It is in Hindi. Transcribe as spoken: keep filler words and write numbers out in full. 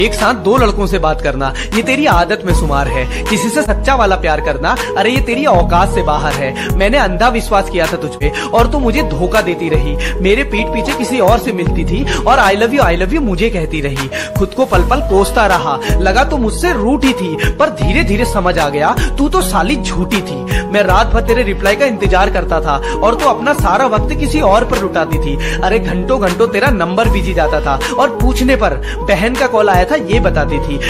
एक साथ दो लड़कों से बात करना ये तेरी आदत में शुमार है। किसी से सच्चा वाला प्यार करना अरे ये तेरी औकात से बाहर है। मैंने अंधा विश्वास किया था तुझ पे और तू मुझे धोखा देती रही। मेरे पीठ पीछे किसी और से मिलती थी और I love you I love you मुझे कहती रही। खुद को पल पल कोसता रहा, लगा तो मुझसे रूठी थी, पर धीरे धीरे समझ आ गया तू तो साली झूठी थी। मैं रात भर तेरे रिप्लाई का इंतजार करता था और तू अपना सारा वक्त किसी और पर लुटाती थी। अरे घंटों घंटों तेरा नंबर बिजी जाता था और पूछने पर बहन का कॉल आया था ये बताती थी।